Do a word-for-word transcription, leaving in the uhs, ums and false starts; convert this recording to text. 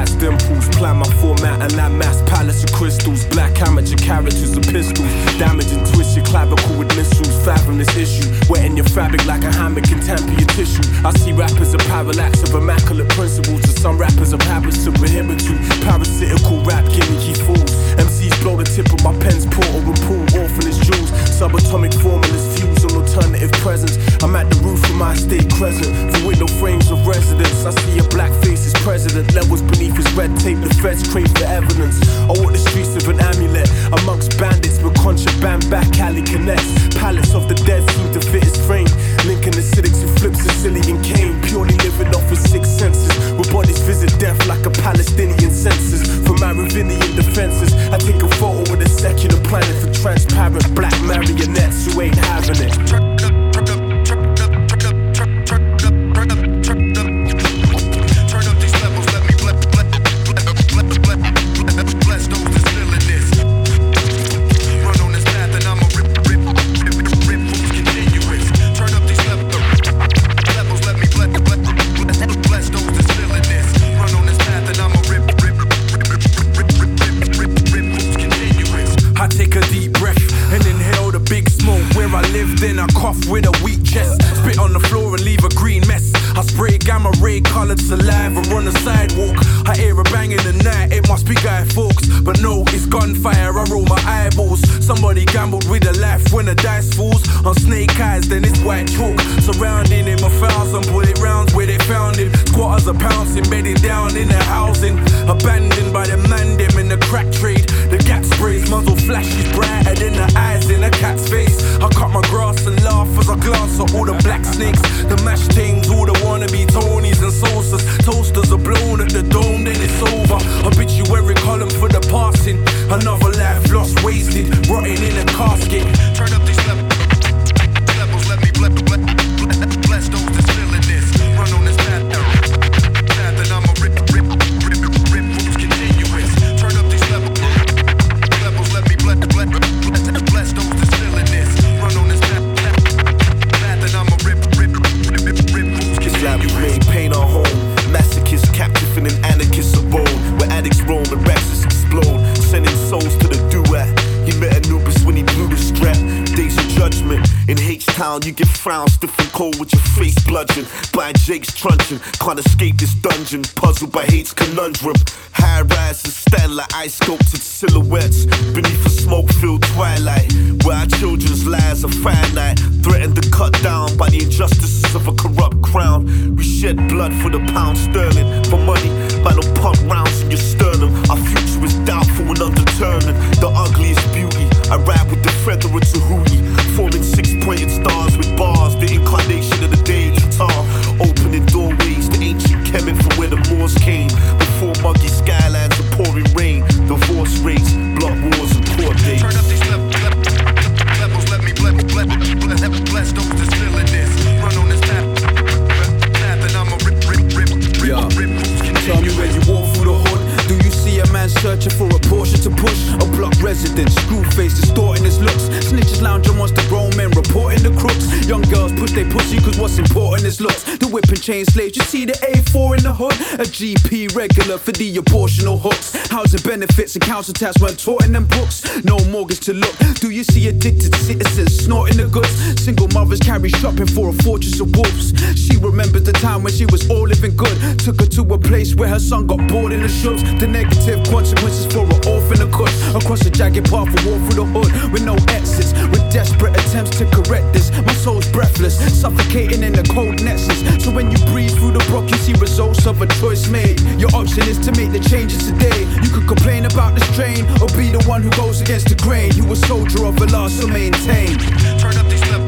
fat dimples. Plan my format and landmass palace of crystals. Black amateur characters and pistols. Damage and twist your clavicle with missiles. Fathom this issue. Wetting your fabric like a hammock and tamper your tissue. I see rappers a parallax of immaculate principles. And some rappers have habits to prohibit to. Parasitical rap gimmicky fools. M Cs blow the tip of my pen's portal and pool. Orphanage jewels. Subatomic formulas fuse on alternative presence. I'm at the roof of my estate crescent. For window frames of residence. I see a black face as president. Levels beneath his red tape. The feds crave for evidence. I walk the streets of an amulet. Amongst bandits but contraband back alley connects. Pallets of the dead seem to fit his frame. Linking acidics who flip Sicilian cane. Purely living off his six senses. Where bodies visit death like a Palestinian census. For Maravinian defenses. I take a photo with a secular planet for transparent black marionettes who ain't having it. With a weak chest, spit on the floor and leave a green mess. I spray gamma ray colored saliva on the sidewalk. I hear a bang in the night, it must be Guy Fawkes. But no, it's gunfire, I roll my eyeballs. Somebody gambled with a life when the dice falls. On snake eyes, then it's white chalk. Surrounding him a thousand bullet rounds where they found him. Squatters are pouncing, bedding down in their housing. Abandoned by the man them in the crack trade. The gap sprays, muzzle flashes brighter than the eyes in a cat's face. I cut my grass and laugh as I glance at all the black snakes. The mashed things, all the wannabe Tonys and saucers. Toasters are blown at the dome, then it's over. Obituary column for the passing. Another life lost, wasted, rotting in a casket. Turn up these levels, levels let me bless, bless, bless those that's feeling this. Run on this path, path and I'ma rip, rip, rip, rip, moves continuous. Turn up these levels, levels let me bless, bless, bless, bless those that's feeling this. Run on this path, path and I'ma rip, rip, rip, rip, rip, moves continuous. It's like we made pain our home. Masochists captive in an anarchist abode. Where addicts roam and raps explode. Sending souls to the duat. He met Anubis when he blew the strap. Days of judgment. In H-Town, you get frowned stiff and cold with your face bludgeoned by Jake's truncheon. Can't escape this dungeon, puzzled by hate's conundrum. High rises stand like ice sculpted silhouettes beneath a smoke-filled twilight, where our children's lives are finite, threatened to cut down by the injustices of a corrupt crown. We shed blood for the pound sterling, for money, man will pump rounds in your sternum. Our future is doubtful and undetermined. The ugliest beauty, I ride with the feather of Tahuti, forming six-pointed stars with bars, the incarnation of the deity guitar, opening doorways, the ancient Kemet from where the Moors came, before muggy skylines and pouring rain, divorce rates, blood wars and court days. Turn up these levels, levels let me bless, bless, bless, bless those that's feeling this. Run on this path, path and I'ma rip, rip, rip, rip, yeah. rip, moves continuous. Tell me when you walk through the hood, do you see a man searching for a portion to push? A block resident, screw face, distorting his looks. Snitches lounge amongst the grown men, reporting the crooks. Young girls push they pussy cause what's important is looks. The whip and chain slaves, you see the A four in the hood. A G P regular for the abortional hooks. Housing benefits and council tax weren't taught in them books. No mortgage to look. Do you see addicted citizens snorting the goods? Single mothers carry shopping for a fortress of wolves. She remembers the time when she was all living good. Took her to a place where her son got bored in the shops. The negative consequences for an orphan a cush. Across a jagged path we walk through the hood with no exits, with desperate attempts to correct this. My soul's breathless, suffocating in the cold nexus. So when you breathe through the block you see results of a choice made. Your option is to make the changes today. You could complain about the strain or be the one who goes against the grain. You a soldier of a law, so maintain. Turn up these levels.